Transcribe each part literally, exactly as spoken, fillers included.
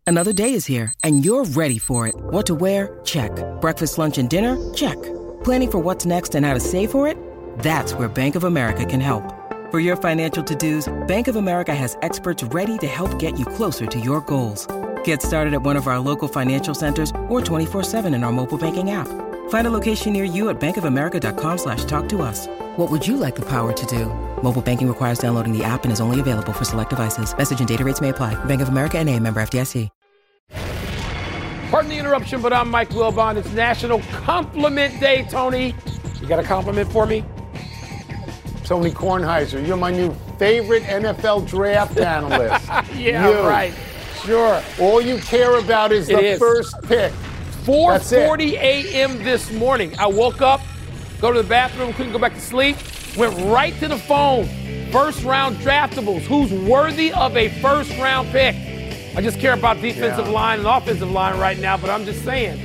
Another day is here, and you're ready for it. What to wear? Check. Breakfast, lunch, and dinner? Check. Planning for what's next and how to save for it? That's where Bank of America can help. For your financial to-dos, Bank of America has experts ready to help get you closer to your goals. Get started at one of our local financial centers or twenty-four seven in our mobile banking app. Find a location near you at bankofamerica.com slash talk to us. What would you like the power to do? Mobile banking requires downloading the app and is only available for select devices. Message and data rates may apply. Bank of America N A, member F D I C. Pardon the interruption, but I'm Mike Wilbon. It's National Compliment Day, Tony. You got a compliment for me? Tony Kornheiser, you're my new favorite N F L draft analyst. Yeah, you. right. Sure. All you care about is the is. first pick. four forty a.m. this morning. I woke up, go to the bathroom, couldn't go back to sleep, went right to the phone. First round draftables. Who's worthy of a first round pick? I just care about defensive yeah. line and offensive line right now, but I'm just saying.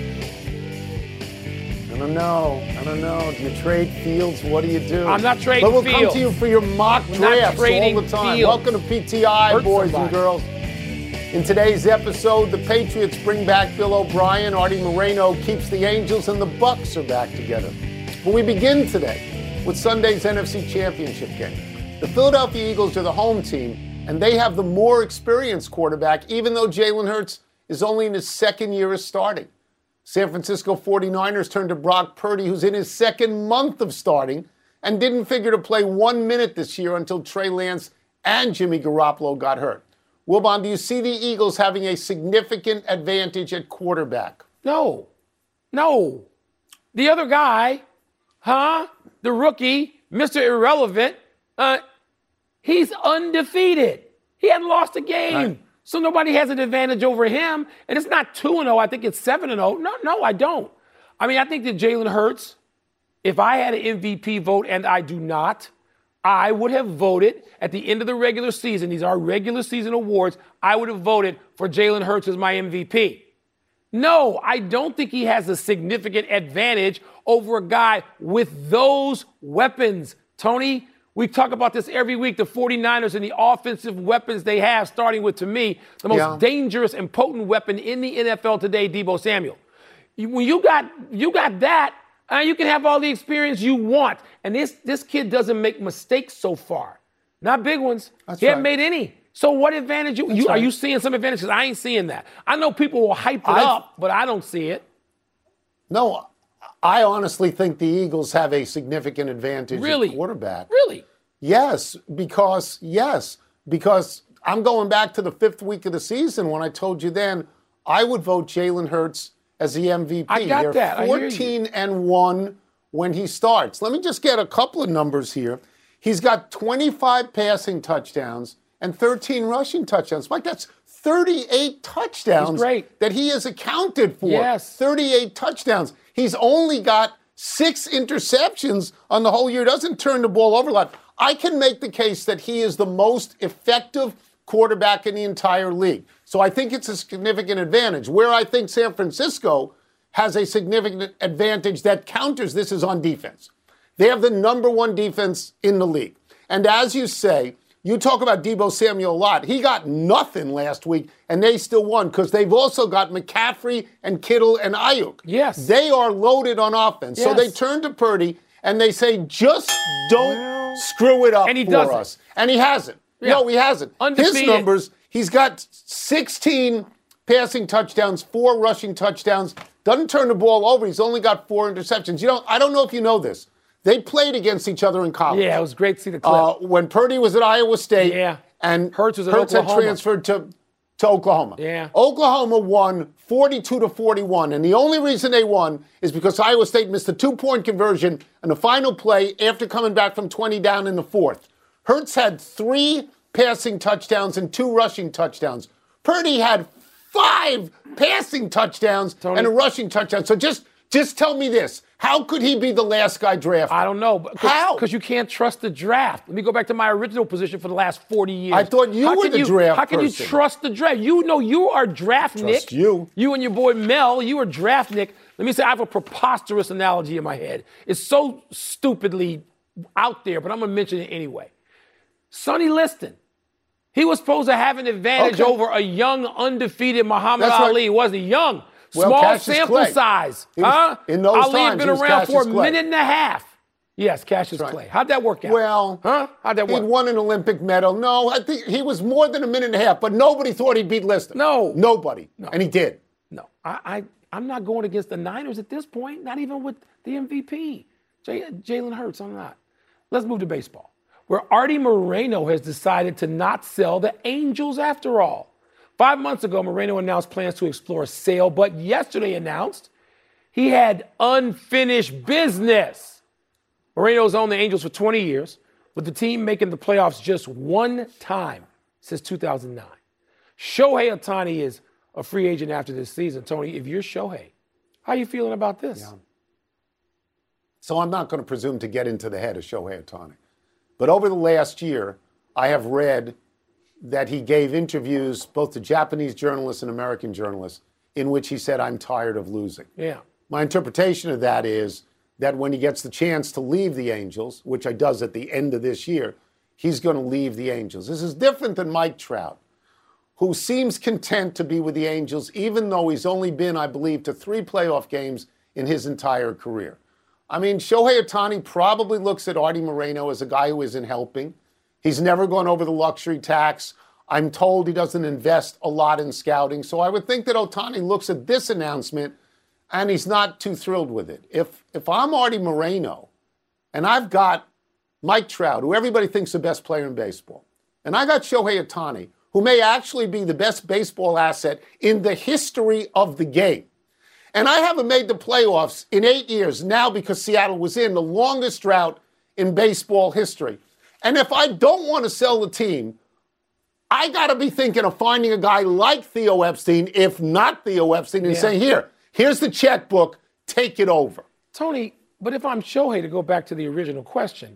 I don't know. I don't know. Do you trade Fields? What do you do? I'm not trading But we'll Fields. come to you for your mock We're drafts not trading all the time. Fields. Welcome to P T I, Hurt boys somebody. and girls. In today's episode, the Patriots bring back Bill O'Brien, Artie Moreno keeps the Angels, and the Bucks are back together. But we begin today with Sunday's N F C Championship game. The Philadelphia Eagles are the home team, and they have the more experienced quarterback, even though Jalen Hurts is only in his second year of starting. San Francisco forty-niners turned to Brock Purdy, who's in his second month of starting, and didn't figure to play one minute this year until Trey Lance and Jimmy Garoppolo got hurt. Wilbon, do you see the Eagles having a significant advantage at quarterback? No. No. The other guy, huh? The rookie, Mister Irrelevant, uh, he's undefeated. He hadn't lost a game. Right. So nobody has an advantage over him. And it's not two and oh. I think it's seven and oh. No, no, I don't. I mean, I think that Jalen Hurts, if I had an M V P vote, and I do not, I would have voted at the end of the regular season. These are regular season awards. I would have voted for Jalen Hurts as my M V P. No, I don't think he has a significant advantage over a guy with those weapons. Tony, we talk about this every week, the forty-niners and the offensive weapons they have, starting with, to me, the most Yeah. dangerous and potent weapon in the N F L today, Deebo Samuel. You- When you got you got that, uh, you can have all the experience you want. And this, this kid doesn't make mistakes so far. Not big ones. That's he hasn't right. made any. So what advantage? You, you, right. Are you seeing some advantages? I ain't seeing that. I know people will hype it I've- up, but I don't see it. No, I honestly think the Eagles have a significant advantage Really? at quarterback. Really? Yes, because, yes, because I'm going back to the fifth week of the season when I told you then I would vote Jalen Hurts as the M V P. I got They're that. I hear you. fourteen and one when he starts. Let me just get a couple of numbers here. He's got twenty-five passing touchdowns and thirteen rushing touchdowns. Mike, that's thirty-eight touchdowns He's great. that he has accounted for. Yes. thirty-eight touchdowns. He's only got six interceptions on the whole year. Doesn't turn the ball over a lot. I can make the case that he is the most effective quarterback in the entire league. So I think it's a significant advantage. Where I think San Francisco has a significant advantage that counters this is on defense. They have the number one defense in the league. And as you say, you talk about Deebo Samuel a lot. He got nothing last week, and they still won because they've also got McCaffrey and Kittle and Ayuk. Yes. They are loaded on offense. So Yes. they turn to Purdy, and they say, just don't screw it up And he for doesn't. us. And he hasn't. Yeah. No, he hasn't. Undefeated. His numbers, he's got sixteen passing touchdowns, four rushing touchdowns. Doesn't turn the ball over. He's only got four interceptions. You know, I don't know if you know this. They played against each other in college. Yeah, it was great to see the clip. Uh, when Purdy was at Iowa State, Yeah. and Hurts was at had Oklahoma. transferred to, to Oklahoma. Yeah. Oklahoma won forty-two to forty-one, and the only reason they won is because Iowa State missed a two-point conversion in the final play after coming back from twenty down in the fourth. Hurts had three passing touchdowns and two rushing touchdowns. Purdy had five passing touchdowns Tony. and a rushing touchdown. So just, just tell me this. How could he be the last guy drafted? I don't know. but- How? Because you can't trust the draft. Let me go back to my original position for the last forty years. I thought you How were can the you, draft How can person. you trust the draft? You know you are draft Nick. you. You and your boy Mel, you are draft Nick. Let me say I have a preposterous analogy in my head. It's so stupidly out there, but I'm going to mention it anyway. Sonny Liston He was supposed to have an advantage Okay. over a young, undefeated Muhammad That's right. Ali. He wasn't young. Well, Small Cassius sample Clay. size. He was- huh? in those Ali had times, been he was around for a Cassius Clay. minute and a half. Yes, Cassius That's right. Clay. How'd that work out? Well, huh? How'd that He'd work? won an Olympic medal. No, I think he was more than a minute and a half, but nobody thought he'd beat Lister. No. Nobody. No. And he did. No, I, I, I'm not going against the Niners at this point, not even with the M V P. J- Jalen Hurts, I'm not. Let's move to baseball, where Artie Moreno has decided to not sell the Angels after all. Five months ago, Moreno announced plans to explore a sale, but yesterday announced he had unfinished business. Moreno's owned the Angels for twenty years, with the team making the playoffs just one time since two thousand nine. Shohei Ohtani is a free agent after this season. Tony, if you're Shohei, how are you feeling about this? Yeah. So I'm not going to presume to get into the head of Shohei Ohtani. But over the last year, I have read that he gave interviews both to Japanese journalists and American journalists in which he said, I'm tired of losing. Yeah. My interpretation of that is that when he gets the chance to leave the Angels, which he does at the end of this year, he's going to leave the Angels. This is different than Mike Trout, who seems content to be with the Angels, even though he's only been, I believe, to three playoff games in his entire career. I mean, Shohei Ohtani probably looks at Artie Moreno as a guy who isn't helping. He's never gone over the luxury tax. I'm told he doesn't invest a lot in scouting. So I would think that Ohtani looks at this announcement and he's not too thrilled with it. If if I'm Artie Moreno and I've got Mike Trout, who everybody thinks the best player in baseball, and I got Shohei Ohtani, who may actually be the best baseball asset in the history of the game, and I haven't made the playoffs in eight years now because Seattle was in the longest drought in baseball history. And if I don't want to sell the team, I got to be thinking of finding a guy like Theo Epstein, if not Theo Epstein, and Yeah. saying, here, here's the checkbook, take it over. Tony, but if I'm Shohei, to go back to the original question,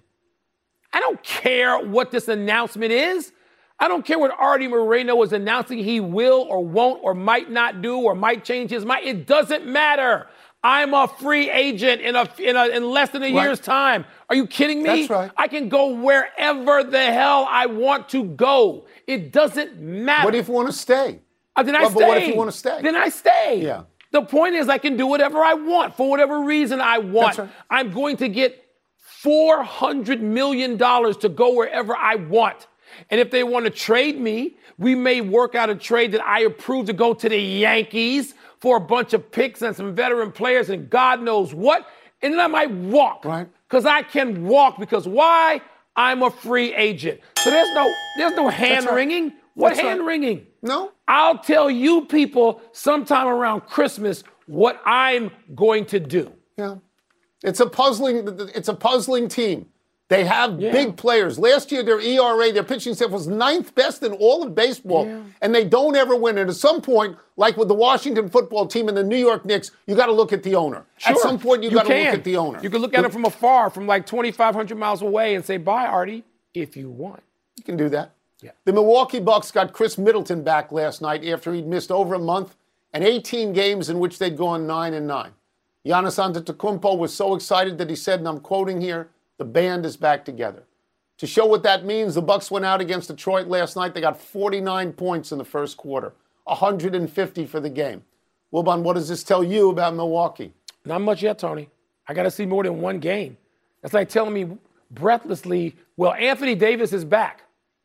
I don't care what this announcement is. I don't care what Artie Moreno is announcing he will or won't or might not do or might change his mind. It doesn't matter. I'm a free agent in a in, a, in less than a Right. year's time. Are you kidding me? That's right. I can go wherever the hell I want to go. It doesn't matter. What if you want to stay? Uh, then I Well, stay. but what if you wanna stay? Then I stay. Yeah. The point is I can do whatever I want for whatever reason I want. That's right. I'm going to get four hundred million dollars to go wherever I want. And if they want to trade me, we may work out a trade that I approve to go to the Yankees for a bunch of picks and some veteran players and God knows what. And then I might walk. Right. Because I can walk. Because why? I'm a free agent. So there's no there's no hand right. wringing. What That's right. hand wringing? No? I'll tell you people sometime around Christmas what I'm going to do. Yeah. It's a puzzling, it's a puzzling team. They have Yeah. big players. Last year, their E R A, their pitching staff was ninth best in all of baseball, Yeah. and they don't ever win. And at some point, like with the Washington football team and the New York Knicks, you got to look at the owner. At Sure. some point, you, got to look can. at the owner. You can look at it from afar, from like twenty-five hundred miles away, and say, bye, Artie, if you want. You can do that. Yeah. The Milwaukee Bucks got Chris Middleton back last night after he'd missed over a month and eighteen games in which they'd gone nine and nine. Giannis Antetokounmpo was so excited that he said, and I'm quoting here, the band is back together. To show what that means, the Bucks went out against Detroit last night. They got forty-nine points in the first quarter, one hundred fifty for the game. Wilbon, what does this tell you about Milwaukee? Not much yet, Tony. I got to see more than one game. That's like telling me breathlessly, well, Anthony Davis is back.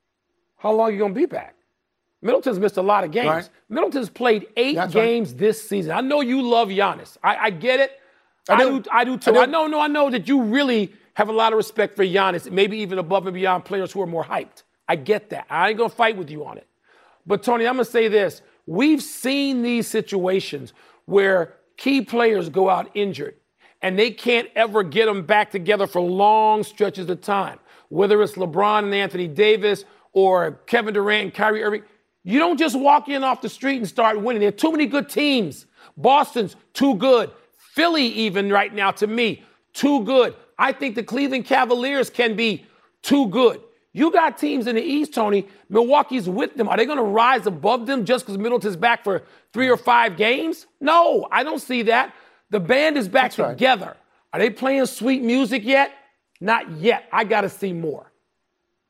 How long are you going to be back? Middleton's missed a lot of games. Right. Middleton's played eight That's right. games this season. I know you love Giannis. I, I get it. I I do. do. I do too. I do. I know. No, I know that you really have a lot of respect for Giannis, maybe even above and beyond players who are more hyped. I get that. I ain't gonna fight with you on it. But Tony, I'm gonna say this: we've seen these situations where key players go out injured, and they can't ever get them back together for long stretches of time. Whether it's LeBron and Anthony Davis or Kevin Durant and Kyrie Irving, you don't just walk in off the street and start winning. There are too many good teams. Boston's too good. Philly, even right now, to me, too good. I think the Cleveland Cavaliers can be too good. You got teams in the East, Tony. Milwaukee's with them. Are they going to rise above them just because Middleton's back for three or five games? No, I don't see that. The band is back That's right. together. Are they playing sweet music yet? Not yet. I got to see more.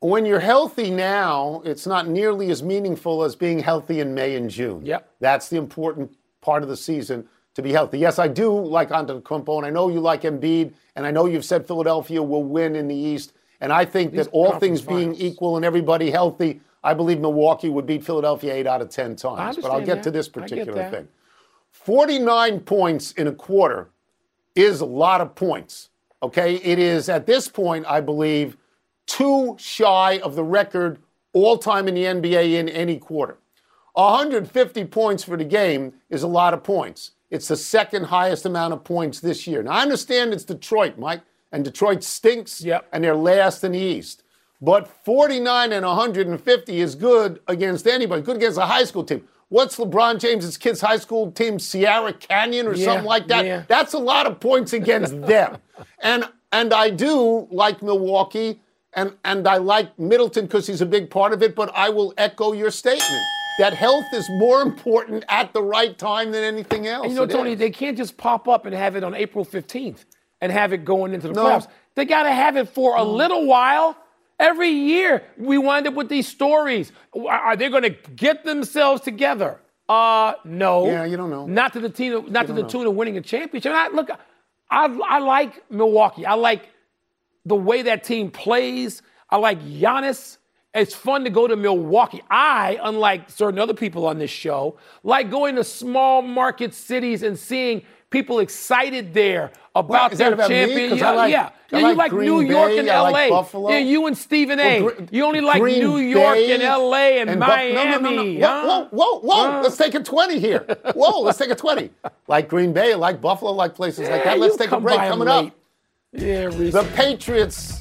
when you're healthy now, it's not nearly as meaningful as being healthy in May and June. Yep. That's the important part of the season, to be healthy. Yes, I do like Antetokounmpo, and I know you like Embiid, and I know you've said Philadelphia will win in the East. And I think These that all things conference being equal and everybody healthy, I believe Milwaukee would beat Philadelphia eight out of ten times. But I'll get that. to this I get particular that. thing. forty-nine points in a quarter is a lot of points, okay? It is, at this point, I believe, two shy of the record all-time in the N B A in any quarter. one hundred fifty points for the game is a lot of points. It's the second highest amount of points this year. Now, I understand it's Detroit, Mike, and Detroit stinks, yep. and they're last in the East. But forty-nine and one hundred fifty is good against anybody, good against a high school team. What's LeBron James' kid's high school team, Sierra Canyon or yeah, something like that? Yeah. That's a lot of points against them. And and I do like Milwaukee, and, and I like Middleton because he's a big part of it, but I will echo your statement that health is more important at the right time than anything else. And you know, It Tony, is. they can't just pop up and have it on April fifteenth and have it going into the No. playoffs. They got to have it for a little while. Every year, we wind up with these stories. Are they going to get themselves together? Uh, no. Yeah, you don't know. Not to the tune, not to the know. tune of winning a championship. And I, look, I, I like Milwaukee. I like the way that team plays. I like Giannis. It's fun to go to Milwaukee. I, unlike certain other people on this show, like going to small market cities and seeing people excited there about What, is that their about me? champion. 'Cause yeah, I like- yeah. I yeah, like you like Green New York Bay, and I L A. like Buffalo. Yeah, you and Stephen A. Well, Gr- you only like Green New York Bay and L A and, and Bu- Miami. No, no, no, no. huh? Whoa, whoa, whoa, whoa. Huh? Let's take a twenty here. Whoa, let's take a twenty. Like Green Bay, like Buffalo, like places like Yeah, that. Let's you take a come break by 'em coming late. up. Yeah, Reese. The Patriots.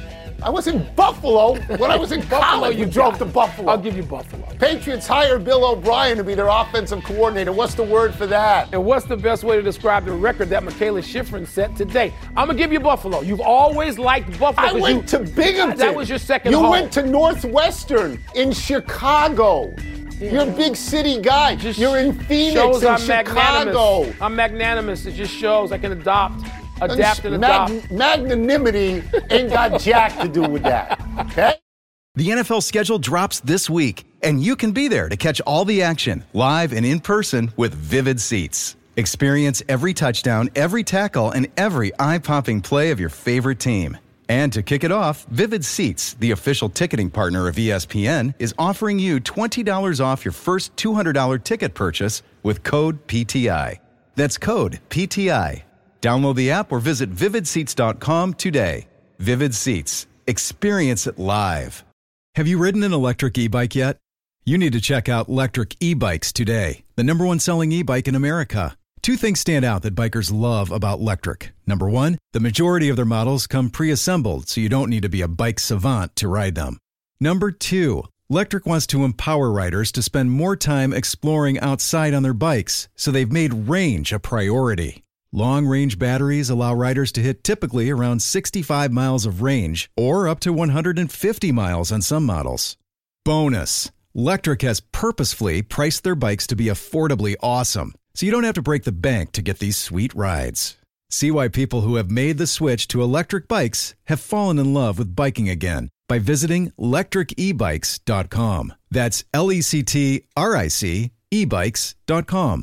I was in Buffalo when I was in college. You drove to Buffalo. I'll give you Buffalo. Patriots hired Bill O'Brien to be their offensive coordinator. What's the word for that? And what's the best way to describe the record that Michaela Schifrin set today? I'm going to give you Buffalo. You've always liked Buffalo. I went you, to Binghamton. That was your second You home. went to Northwestern in Chicago. Yeah. You're a big city guy. Just You're in Phoenix shows and I'm Chicago. magnanimous. I'm magnanimous. It just shows I can adopt, adapt, and adopt. Mag- magnanimity ain't got jack to do with that. Okay? The N F L schedule drops this week, and you can be there to catch all the action, live and in person with Vivid Seats. Experience every touchdown, every tackle, and every eye-popping play of your favorite team. And to kick it off, Vivid Seats, the official ticketing partner of E S P N, is offering you twenty dollars off your first two hundred dollars ticket purchase with code P T I. That's code P T I. Download the app or visit vivid seats dot com today. Vivid Seats. Experience it live. Have you ridden an electric e-bike yet? You need to check out Electric E-Bikes today, the number one selling e-bike in America. Two things stand out that bikers love about Electric. Number one, the majority of their models come pre-assembled, so you don't need to be a bike savant to ride them. Number two, Electric wants to empower riders to spend more time exploring outside on their bikes, so they've made range a priority. Long-range batteries allow riders to hit typically around sixty-five miles of range, or up to one hundred fifty miles on some models. Bonus, Electric has purposefully priced their bikes to be affordably awesome, so you don't have to break the bank to get these sweet rides. See why people who have made the switch to electric bikes have fallen in love with biking again by visiting electric e bikes dot com. That's L E C T R I C e bikes dot com.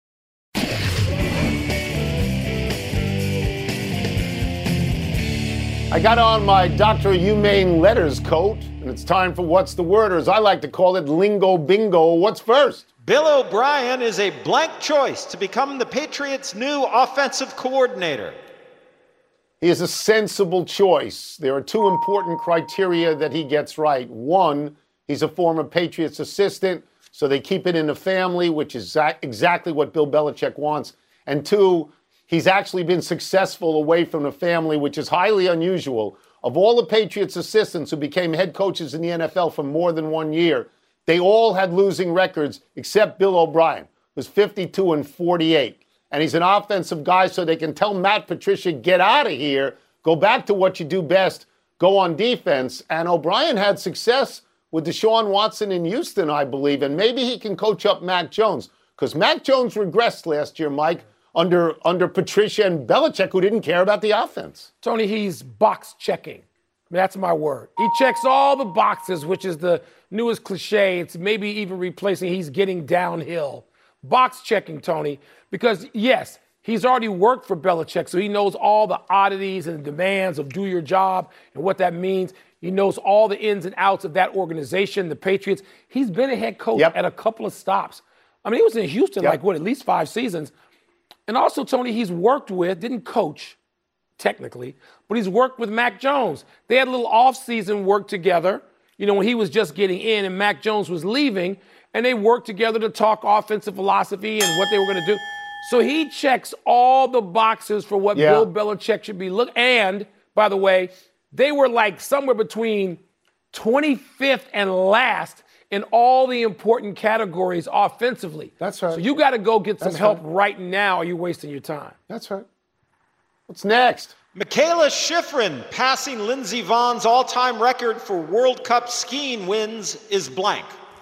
I got on my Doctor Humane letters coat, and it's time for What's the Word, or as I like to call it, Lingo Bingo. What's first? Bill O'Brien is a blank choice to become the Patriots' new offensive coordinator. He is a sensible choice. There are two important criteria that he gets right. One, he's a former Patriots assistant, so they keep it in the family, which is exactly what Bill Belichick wants. And two, he's actually been successful away from the family, which is highly unusual. Of all the Patriots assistants who became head coaches in the N F L for more than one year, they all had losing records except Bill O'Brien, who's fifty-two and forty-eight. And he's an offensive guy, so they can tell Matt Patricia, get out of here, go back to what you do best, go on defense. And O'Brien had success with Deshaun Watson in Houston, I believe, and maybe he can coach up Mac Jones, because Mac Jones regressed last year, Mike, under under Patricia and Belichick, who didn't care about the offense. Tony, he's box checking. That's my word. He checks all the boxes, which is the newest cliche. It's maybe even replacing he's getting downhill. Box checking, Tony, because yes, he's already worked for Belichick, so he knows all the oddities and demands of do your job and what that means. He knows all the ins and outs of that organization, the Patriots. He's been a head coach yep. at a couple of stops. I mean, he was in Houston yep. like, what, at least five seasons. And also, Tony, he's worked with, didn't coach, technically, but he's worked with Mac Jones. They had a little off-season work together, you know, when he was just getting in and Mac Jones was leaving, and they worked together to talk offensive philosophy and what they were going to do. So he checks all the boxes for what yeah. Bill Belichick should be. Look, and, by the way, they were like somewhere between twenty-fifth and last in all the important categories offensively. That's right. So you got to go get some That's help right. right now or you're wasting your time. That's right. What's next? Mikaela Shiffrin passing Lindsey Vohn's all-time record for World Cup skiing wins is blank.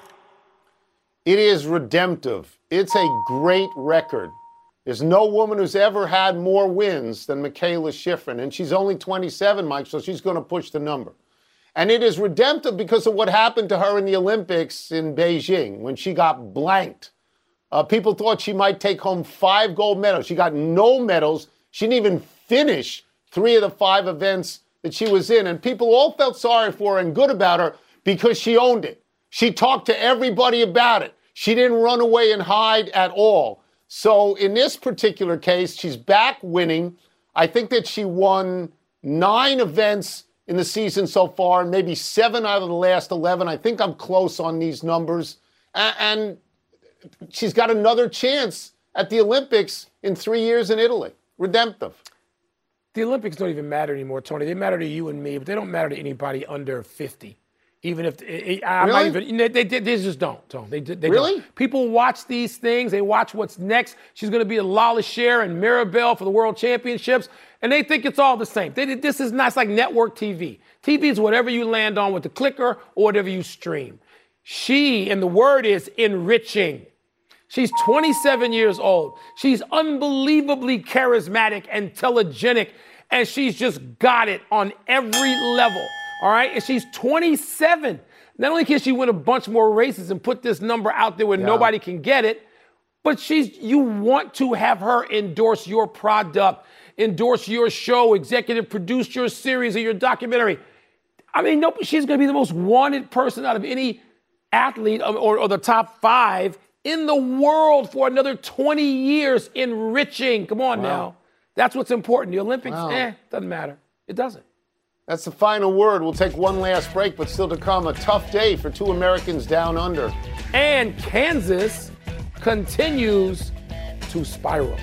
It is redemptive. It's a great record. There's no woman who's ever had more wins than Mikaela Shiffrin, and she's only twenty-seven, Mike, so she's going to push the number. And it is redemptive because of what happened to her in the Olympics in Beijing when she got blanked. Uh, people thought she might take home five gold medals. She got no medals. She didn't even finish three of the five events that she was in. And people all felt sorry for her and good about her because she owned it. She talked to everybody about it. She didn't run away and hide at all. So in this particular case, she's back winning. I think that she won nine events in the season so far, and maybe seven out of the last eleven. I think I'm close on these numbers. And she's got another chance at the Olympics in three years in Italy. Redemptive. The Olympics don't even matter anymore, Tony. They matter to you and me, but they don't matter to anybody under fifty. Even if I'm really? not even, they, they, they just don't, Tony. They, they really? Don't. People watch these things. They watch what's next. She's going to be a Lala Cher and Mirabelle for the World Championships, and they think it's all the same. They, this is not it's like network T V. T V is whatever you land on with the clicker or whatever you stream. She, and the word is enriching. She's twenty-seven years old. She's unbelievably charismatic and telegenic, and she's just got it on every level. All right, and she's twenty-seven. Not only can she win a bunch more races and put this number out there where yeah. nobody can get it, but she's you want to have her endorse your product, endorse your show, executive produce your series or your documentary. I mean, no, she's going to be the most wanted person out of any athlete or, or the top five in the world for another twenty years, enriching. Come on wow. now. That's what's important. The Olympics, wow. eh, doesn't matter. It doesn't. That's the final word. We'll take one last break, but still to come, a tough day for two Americans down under. And Kansas continues to spiral.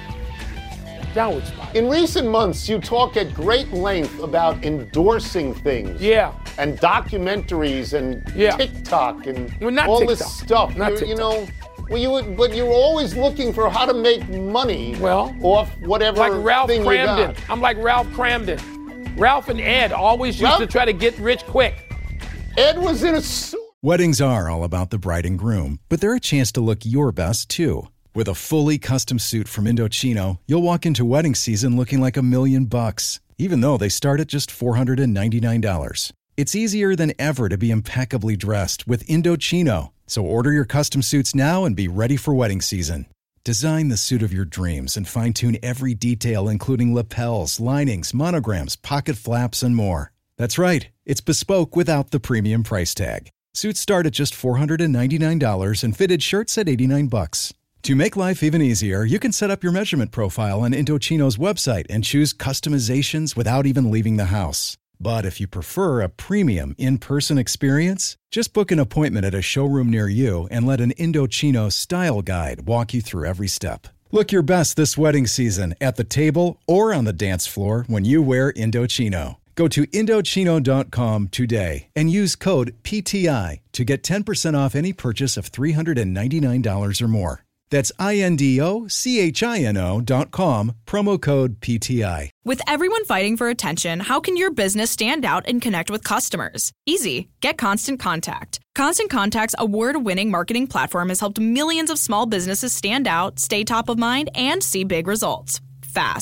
Downward spiral. In recent months, you talk at great length about endorsing things. Yeah. And documentaries and yeah. TikTok and well, not all TikTok. this stuff. Not you, TikTok. you know, well, you but you're always looking for how to make money well, off whatever like Ralph thing Cramden. you got. I'm like Ralph Cramden. Ralph and Ed always used Ralph? to try to get rich quick. Ed was in a suit. Weddings are all about the bride and groom, but they're a chance to look your best, too. With a fully custom suit from Indochino, you'll walk into wedding season looking like a million bucks, even though they start at just four hundred ninety-nine dollars. It's easier than ever to be impeccably dressed with Indochino. So order your custom suits now and be ready for wedding season. Design the suit of your dreams and fine-tune every detail, including lapels, linings, monograms, pocket flaps, and more. That's right. It's bespoke without the premium price tag. Suits start at just four hundred ninety-nine dollars and fitted shirts at eighty-nine bucks. To make life even easier, you can set up your measurement profile on Indochino's website and choose customizations without even leaving the house. But if you prefer a premium in-person experience, just book an appointment at a showroom near you and let an Indochino style guide walk you through every step. Look your best this wedding season at the table or on the dance floor when you wear Indochino. Go to Indochino dot com today and use code P T I to get ten percent off any purchase of three hundred ninety-nine dollars or more. That's I N D O C H I N O dot com, promo code P T I. With everyone fighting for attention, how can your business stand out and connect with customers? Easy. Get Constant Contact. Constant Contact's award-winning marketing platform has helped millions of small businesses stand out, stay top of mind, and see big results fast.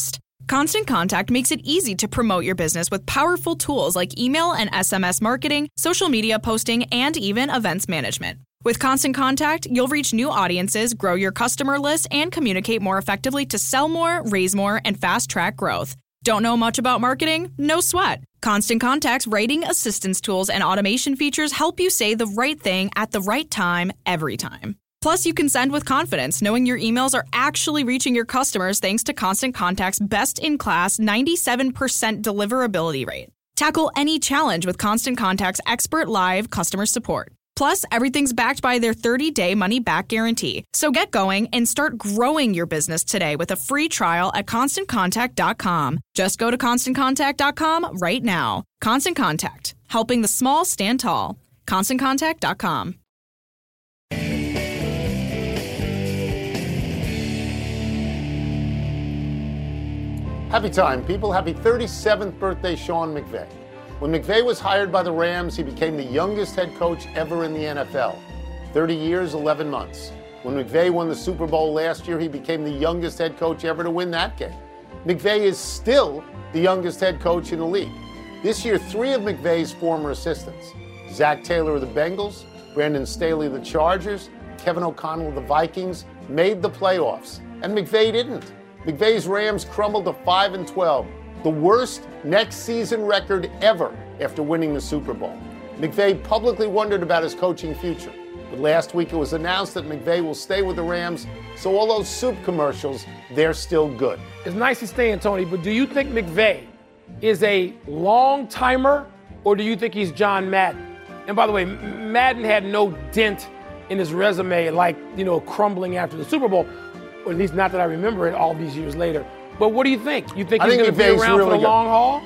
Constant Contact makes it easy to promote your business with powerful tools like email and S M S marketing, social media posting, and even events management. With Constant Contact, you'll reach new audiences, grow your customer list, and communicate more effectively to sell more, raise more, and fast-track growth. Don't know much about marketing? No sweat. Constant Contact's writing assistance tools and automation features help you say the right thing at the right time, every time. Plus, you can send with confidence, knowing your emails are actually reaching your customers thanks to Constant Contact's best-in-class ninety-seven percent deliverability rate. Tackle any challenge with Constant Contact's expert live customer support. Plus, everything's backed by their thirty-day money-back guarantee. So get going and start growing your business today with a free trial at constant contact dot com. Just go to constant contact dot com right now. Constant Contact, helping the small stand tall. constant contact dot com. Happy time, people. Happy thirty-seventh birthday, Sean McVay. When McVay was hired by the Rams, he became the youngest head coach ever in the N F L. thirty years, eleven months. When McVay won the Super Bowl last year, he became the youngest head coach ever to win that game. McVay is still the youngest head coach in the league. This year, three of McVay's former assistants, Zach Taylor of the Bengals, Brandon Staley of the Chargers, Kevin O'Connell of the Vikings, made the playoffs, and McVay didn't. McVay's Rams crumbled to five and twelve. The worst next season record ever after winning the Super Bowl. McVay publicly wondered about his coaching future, but last week it was announced that McVay will stay with the Rams, so all those soup commercials, they're still good. It's nice he's staying, Tony, but do you think McVay is a long-timer, or do you think he's John Madden? And by the way, Madden had no dent in his resume like, you know, crumbling after the Super Bowl, or at least not that I remember it all these years later. But what do you think? You think I he's think going to be around really for the good. long haul?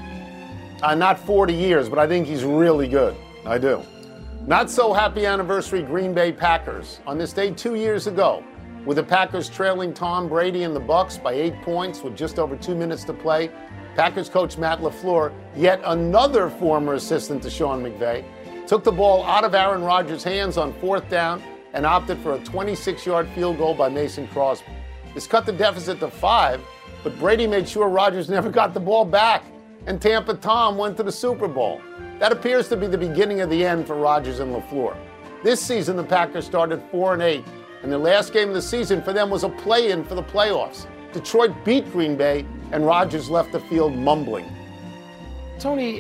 Uh, not forty years, but I think he's really good. I do. Not so happy anniversary Green Bay Packers. On this day two years ago, with the Packers trailing Tom Brady and the Bucs by eight points with just over two minutes to play, Packers coach Matt LaFleur, yet another former assistant to Sean McVay, took the ball out of Aaron Rodgers' hands on fourth down and opted for a twenty-six-yard field goal by Mason Crosby. This cut the deficit to five, but Brady made sure Rodgers never got the ball back, and Tampa Tom went to the Super Bowl. That appears to be the beginning of the end for Rodgers and LaFleur. This season, the Packers started four and eight, and their last game of the season for them was a play-in for the playoffs. Detroit beat Green Bay, and Rodgers left the field mumbling. Tony,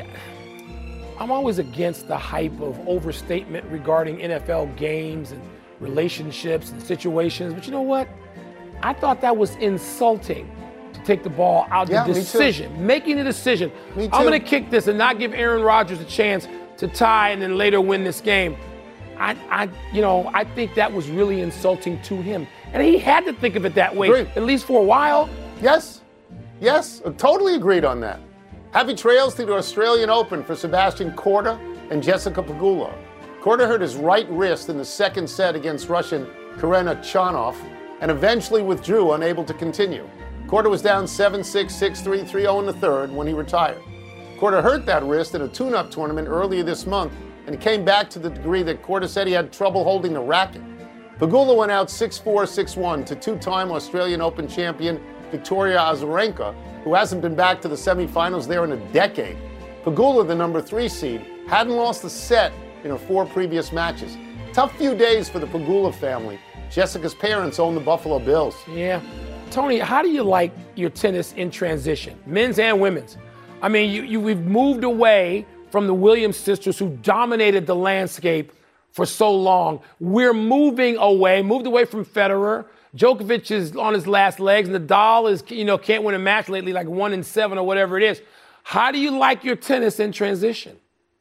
I'm always against the hype of overstatement regarding N F L games and relationships and situations, but you know what? I thought that was insulting to take the ball out Yeah, the decision, making the decision. Me too. I'm going to kick this and not give Aaron Rodgers a chance to tie and then later win this game. I, I, you know, I think that was really insulting to him, and he had to think of it that way, Agreed. at least for a while. Yes, yes, I totally agreed on that. Happy trails to the Australian Open for Sebastian Korda and Jessica Pegula. Korda hurt his right wrist in the second set against Russian Karena Chanov and eventually withdrew, unable to continue. Korda was down seven six, six three, three oh in the third when he retired. Korda hurt that wrist in a tune-up tournament earlier this month, and it came back to the degree that Korda said he had trouble holding the racket. Pegula went out six four, six one to two-time Australian Open champion Victoria Azarenka, who hasn't been back to the semifinals there in a decade. Pegula, the number three seed, hadn't lost a set in her four previous matches. Tough few days for the Pegula family. Jessica's parents own the Buffalo Bills. Yeah. Tony, how do you like your tennis in transition, men's and women's? I mean, you, you, we've moved away from the Williams sisters who dominated the landscape for so long. We're moving away, moved away from Federer. Djokovic is on his last legs. Nadal is, you know, can't win a match lately, like one in seven or whatever it is. How do you like your tennis in transition?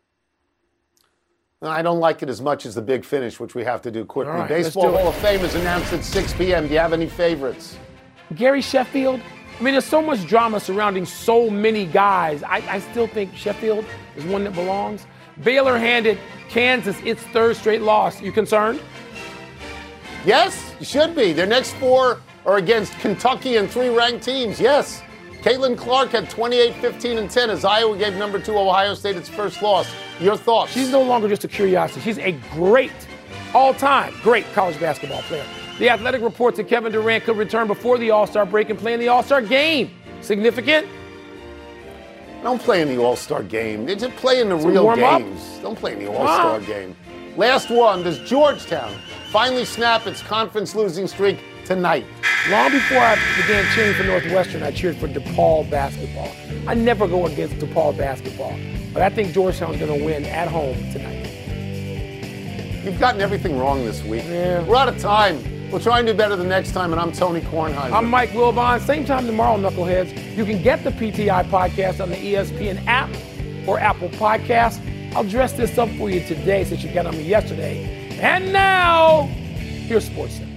I don't like it as much as the big finish, which we have to do quickly. All right, Baseball let's do it. Hall of Fame is announced at six p.m. Do you have any favorites? Gary Sheffield? I mean, there's so much drama surrounding so many guys. I, I still think Sheffield is one that belongs. Baylor handed Kansas its third straight loss. You concerned? Yes, you should be. Their next four are against Kentucky and three ranked teams. Yes. Caitlin Clark had twenty-eight, fifteen, and ten as Iowa gave number two Ohio State its first loss. Your thoughts? She's no longer just a curiosity. She's a great, all-time great college basketball player. The Athletic reports that Kevin Durant could return before the All-Star break and play in the All-Star game. Significant? Don't play in the All-Star game. They just play in the It's a real warm-up? games. Don't play in the All-Star Wow. game. Last one, does Georgetown finally snap its conference losing streak tonight? Long before I began cheering for Northwestern, I cheered for DePaul basketball. I never go against DePaul basketball, but I think Georgetown's going to win at home tonight. You've gotten everything wrong this week. Yeah. We're out of time. We'll try and do better the next time, and I'm Tony Kornheiser. I'm Mike Wilbon. Same time tomorrow, Knuckleheads. You can get the P T I podcast on the E S P N app or Apple Podcasts. I'll dress this up for you today since you got on me yesterday. And now, here's SportsCenter.